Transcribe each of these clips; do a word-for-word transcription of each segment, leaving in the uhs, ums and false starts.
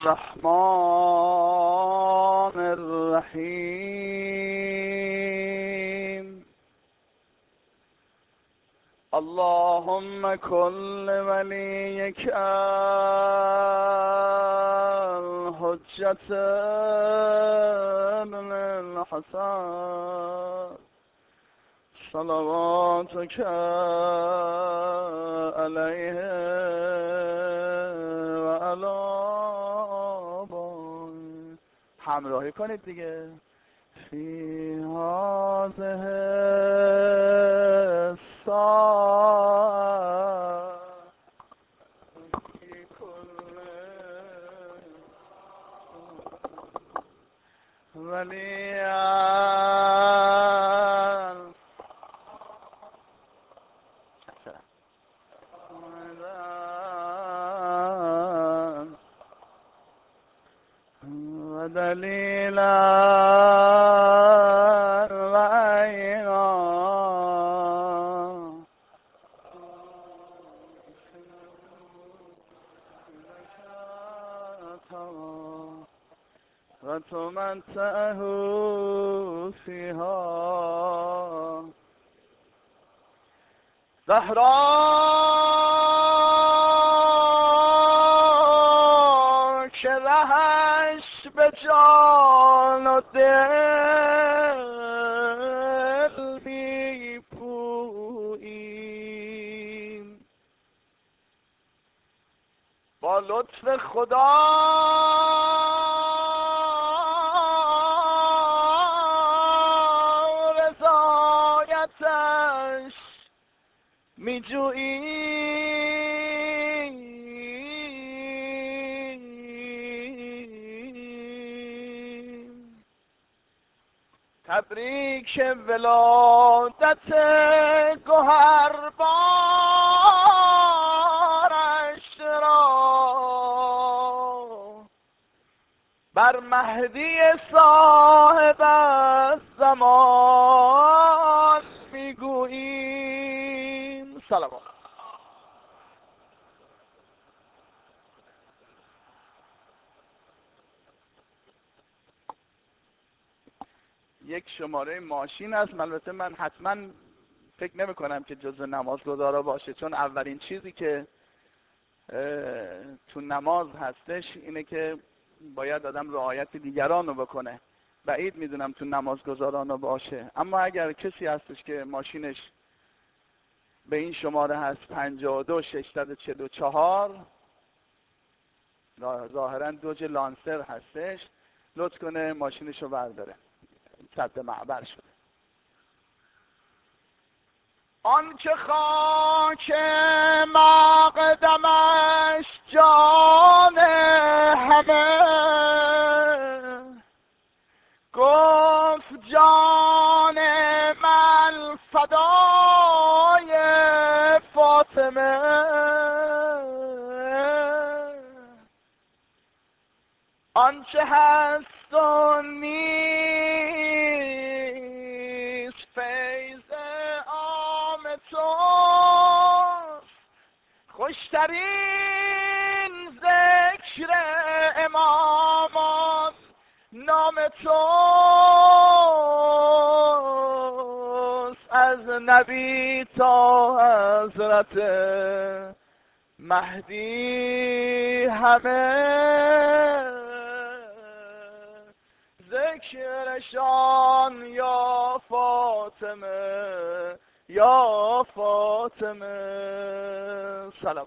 الرحمن الرحیم اللهم كل وليك الحجة ابن الحسن صلواتك عليه و علی آبائه. همراهی کنید دیگه. فی هذه الساعة فی کل ولیان و دلیلا و عینا و تمتعه فیها زهرا که رهش به جان و دل می پوییم با لطف خدا رضایتش می جوییم. تبریک ولادت گوهربارش را بر مهدی صاحب الزمان میگوییم. سلام. یک شماره ماشین است. البته من حتما فکر نمی کنم که جزو نمازگزارا باشه، چون اولین چیزی که تو نماز هستش اینه که باید آدم رعایت دیگران رو بکنه. بعید میدونم تو نمازگزاران رو باشه، اما اگر کسی هستش که ماشینش به این شماره هست پنجاه و دو ششصد و چهل و چهار، ظاهرا دوج لانسر هستش، لطف کنه ماشینش رو برداره. صد معبر شده. آن که خاک مقدمش جان همه گفت جان من فدای فاطمه، آنچه هست و نیست فیض عام توست، خوشترین ذکر امامات نام توست، از نبی تا حضرت مهدی همه ذکرشان یا فاطمه یا فاطمه. سلام.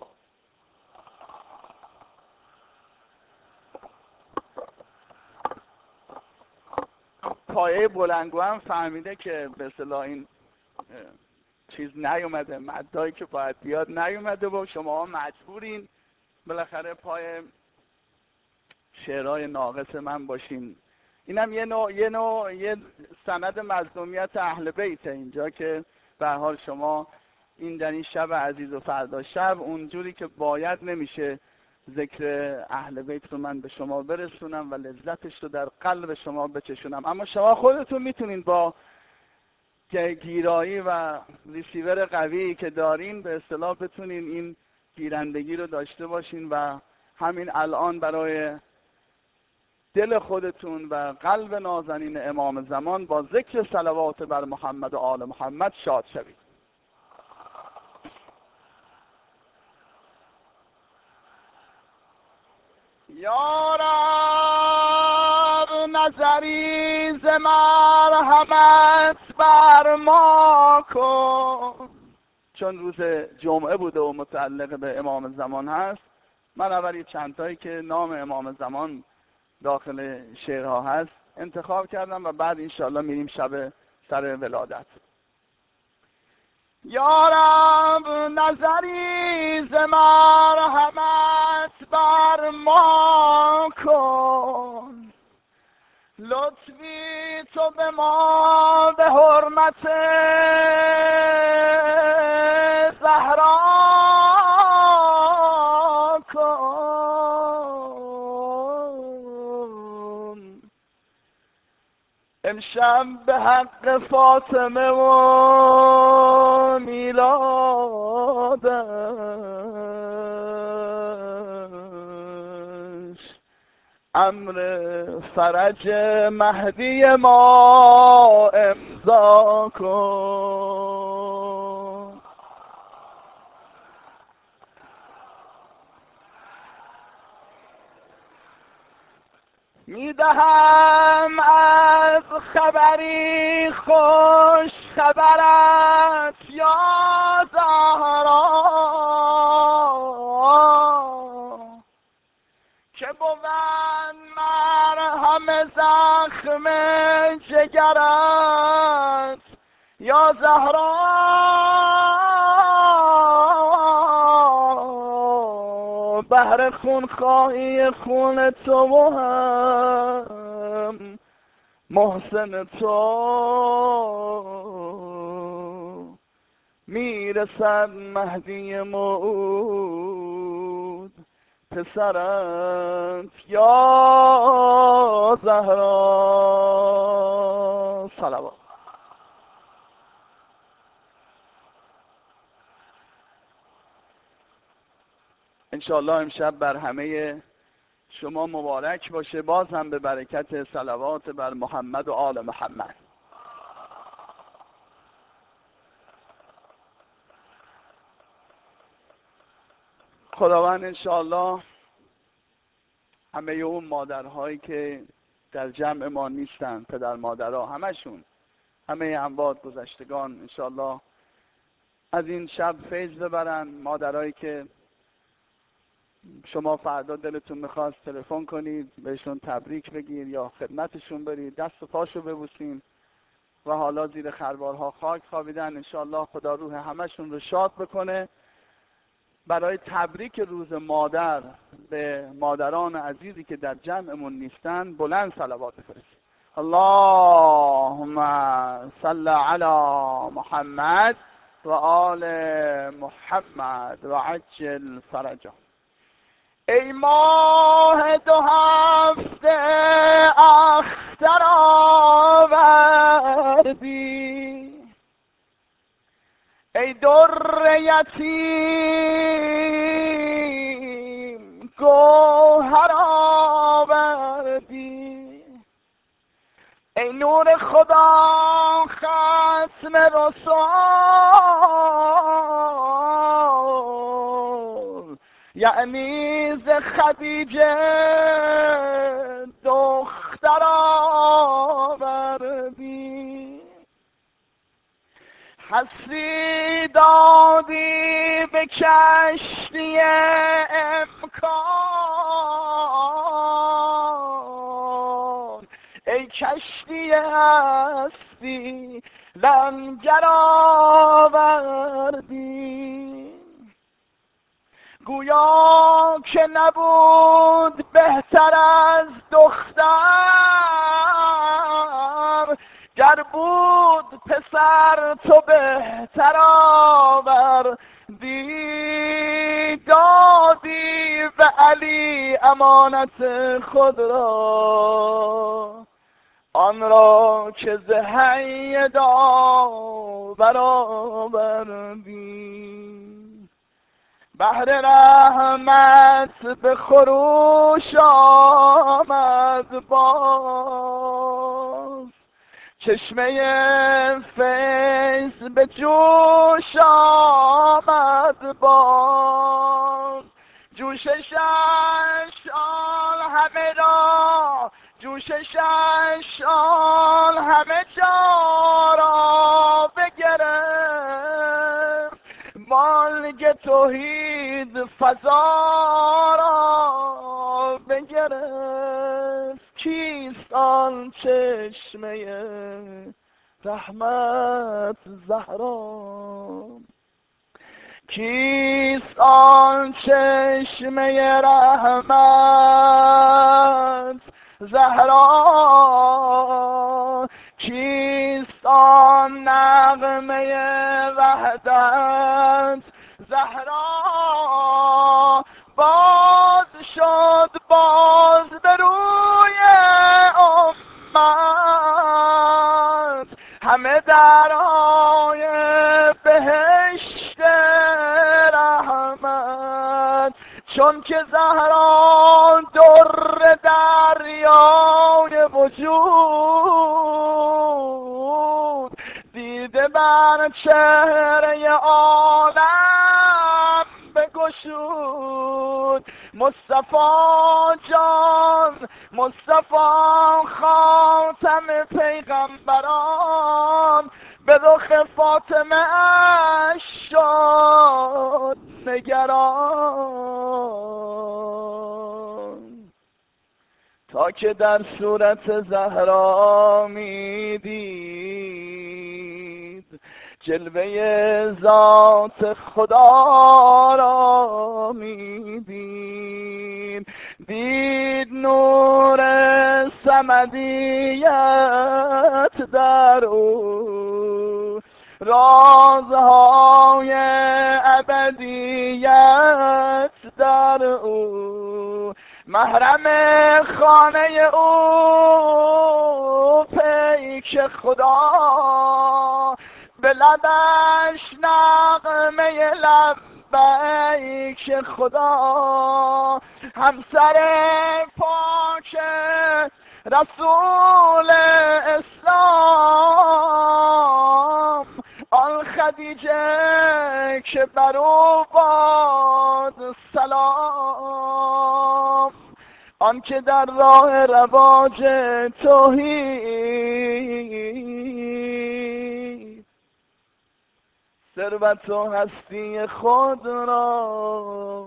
پایه بلندگو هم فهمیده که به اصطلاح این چیز نیومده، مدایی که باید بیاد نیومده و شما مجبورین بالاخره پای شعرهای ناقص من باشین. اینم یه نوع یه نوع یه سند مظلومیت اهل بیت اینجا که به هر حال شما این در این شب عزیز و فردا شب اونجوری که باید نمیشه ذکر اهل بیت رو من به شما برسونم و لذتش رو در قلب شما بچشونم، اما شما خودتون میتونین با گیرایی و ریسیور قوی که دارین به اصطلاح بتونین این گیرندگی رو داشته باشین و همین الان برای دل خودتون و قلب نازنین امام زمان با ذکر صلوات بر محمد و آل محمد شاد شوید. یا رب نظری ز مرحمت بر ما کن. چون روز جمعه بوده و متعلق به امام زمان هست، من اولی چند تایی که نام امام زمان داخل شعرها هست انتخاب کردم و بعد انشاءالله میریم شب سر ولادت. یا رب نظری ز مرحمت بر ما کن، لطفی تو به ما به حرمت زهرا کن. امشب به حق فاطمه و میلادش امر فرج مهدی ما امضا کن. میدهم از خبری خوش خبرت یا زهرا، که بود مرهم زخم جگرت یا زهرا. بهر خون خواهی خون تو و هم محسن تو میرسد مهدی موعود پسرت یا زهرا. صلوات. انشاءالله امشب بر همه شما مبارک باشه، باز هم به برکت صلوات بر محمد و آل محمد. خداوند انشاءالله همه اون مادرهایی که در جمع ما نیستن، پدر مادرها، همشون، همه اموات گذشتگان انشاءالله از این شب فیض ببرن. مادرهایی که شما فردا دلتون میخواست تلفن کنید بهشون تبریک بگیر یا خدمتشون برید، دست و پاشو ببوسین و حالا زیر خروارها خاک خوابیدن، انشاءالله خدا روح همشون رو شاد بکنه. برای تبریک روز مادر به مادران عزیزی که در جمعمون نیستن بلند صلوات بفرستید. اللهم صل علی محمد و آل محمد و عجل فرجهم. ای ماه دو هفته اختر آوردی، ای در یتیم گوهر آوردی، ای نور خدا ختم رسول، یعنی ز خدیجه دختر آوردی. حسی دادی به کشتی امکان، ای کشتی هستی لنگر آوردی. گویا که نبود بهتر از دختر، گر بود پسر تو بهتر آوردی. دادی به علی امانت خود را، آن را که ز حی داور آوردی. بهر رحمت به خروش آمد شد باز، چشمه فیض به جوش آمد باز، جوشش اشعال همه را، جوشش اشعال همه جا را بگرفت، بانگ توحید فضا را بگرفت. کیست آن چشمه رحمت زهرا، کیست آن چشمه رحمت زهرا، کیست آن نغمه وحدت زهرا. باز شد باز به روی امت همه درهای بهشت رحمت، چون که زهرا در دریای وجود، دیده بر چهره عالم بگشود. مصطفی جان، مصطفی خاتم پیغمبران، به رخ فاطمه اش شد نگران، تا که در صورت زهرا می دید جلوه ذات خدا را می دید، دید نور صمدیت در او، رازهای ابدیت در او، محرم خانه او پیک خدا، به لبش نغمه لبیک خدا. همسر پاک رسول اسلام، آن خدیجه که بر او باد سلام، آن که در راه رواج توحید ثروت و هستی خود را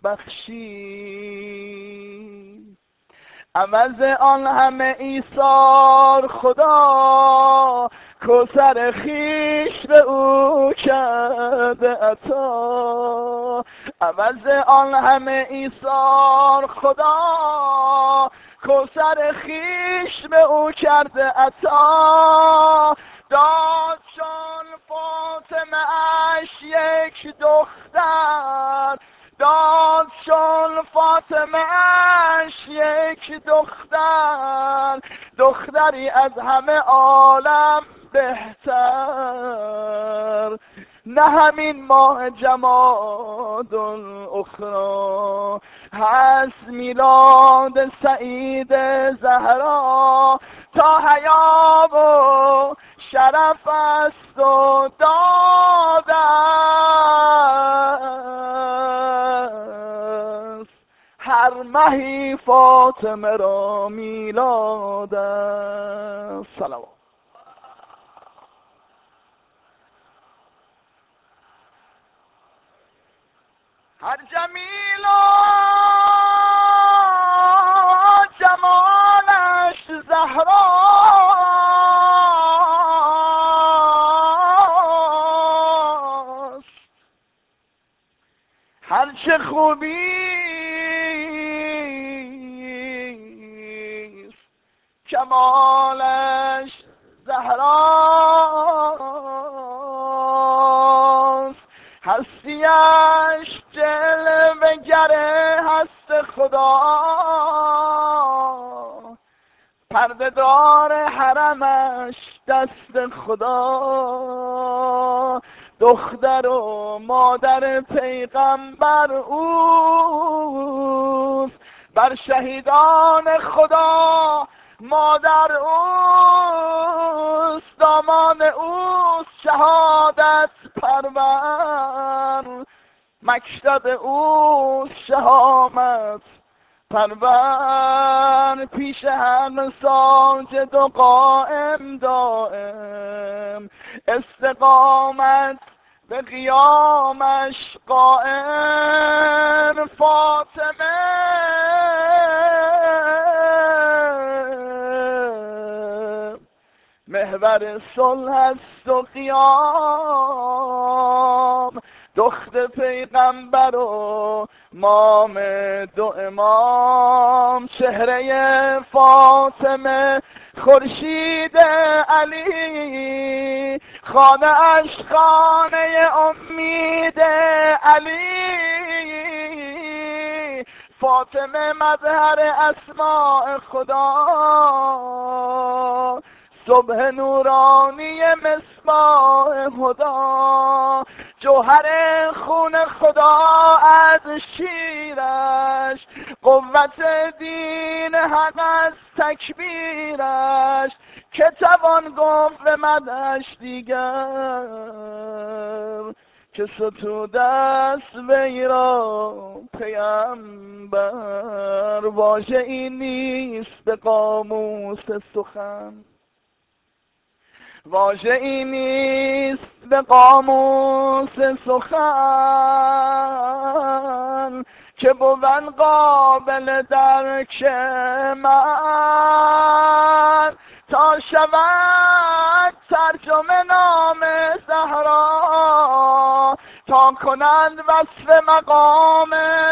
بخشید. عوض آن همه ایثار خدا، کوثر خویش به او کرده عطا. عوض آن همه ایثار خدا، کوثر خویش به او کرده عطا. داد چون فاطمه اش یک دختر، داد چون فاطمه اش یک دختر، دختری از همه عالم بهتر. نه همین ماه جماد الاخری هست میلاد سعید زهرا، تا حیا و شرف است و داد است، هر مهی فاطمه را میلاد است. صلوات. هر جمیل و جمالش زهراست، هر چه خوبیست کمالش زهراست. هستیش جلوه گره هست خدا، پرده دار حرمش دست خدا. دختر و مادر پیغمبر اوست، بر شهیدان خدا مادر اوست، دامان اوست شهادت پرور، مکتب اوست شهامت پرور، پیش هر ساجد و قائم دائم، استقامت به قیامش قائم. فاطمه محور صلح است و قیام، دخت پیغمبر و مام دو امام، چهره فاطمه خورشید علی، خانه اش خانه امید علی، فاطمه مظهر اسماء خدا، صبح نورانی مصباح هدا، جوهر خون خدا از شیرش، قوت دین حق از تکبیرش، که توان گفت به مدحش دیگر، که ستوده است وی را پیامبر. واژه این نیست به قاموس سخن، واژه این نیست به قاموس سخن، که بود قابل درک من، تا شود ترجمه نام زهرا، تا کنند وصف مقام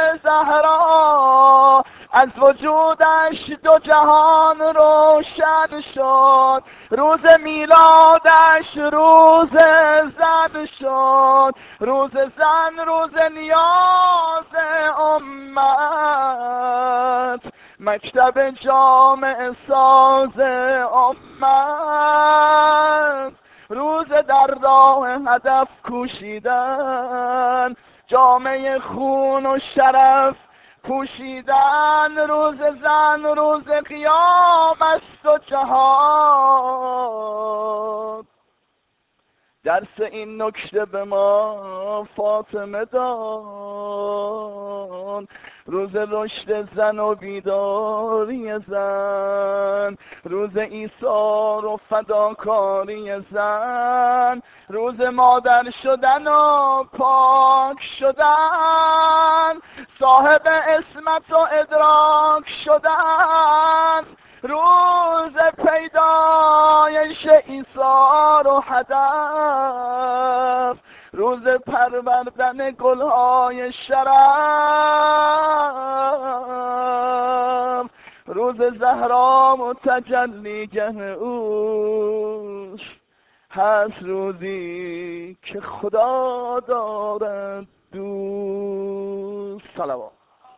زهرا، از وجودش دو جهان روشن شد، روز میلادش روز زن شد، روز زن روز نیاز امت، مکتب جامع ساز امت، روز در راه هدف کوشیدن، جامعه خون و شرف پوشیدن، روز زن روز قیام است و جهاد. درس این نکته به ما فاطمه دان، روز رشد زن و بیداری زن، روز ایثار و فداکاری زن، روز مادر شدن و پاک شدن، صاحب عصمت و ادراک شدن، روز پیدایش ایثار و هدف، روز پروردن گلهای شرف، روز زهرا و تجلیگه اوست، هست روزی که خدا دارد دوست. صلوات.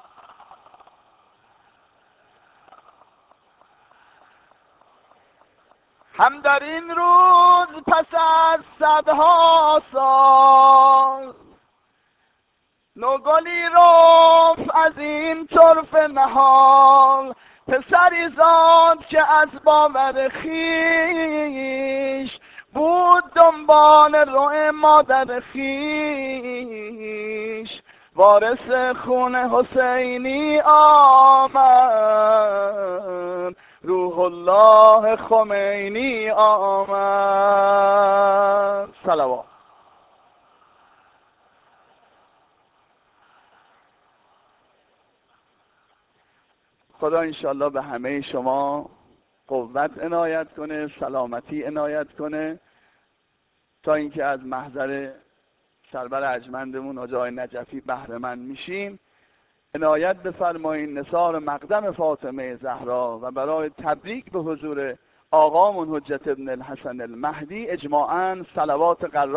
هم در این روز پس از صدها سال، نوگلی رفت از این طرف نهال، پسری زاد که از باور خویش، بود دنبال راه مادر خویش، وارث خون حسینی آمد، روح الله خمینی آمد. صلوات. خدا انشالله به همه شما قوت عنایت کنه، سلامتی عنایت کنه، تا اینکه از محضر سرور ارجمندمون حاجی آقای نجفی بهره مند میشیم. عنایت بفرمایید نثار مقدم فاطمه زهرا و برای تبریک به حضور آقامون حجت ابن الحسن المهدی اجماعاً صلوات قرار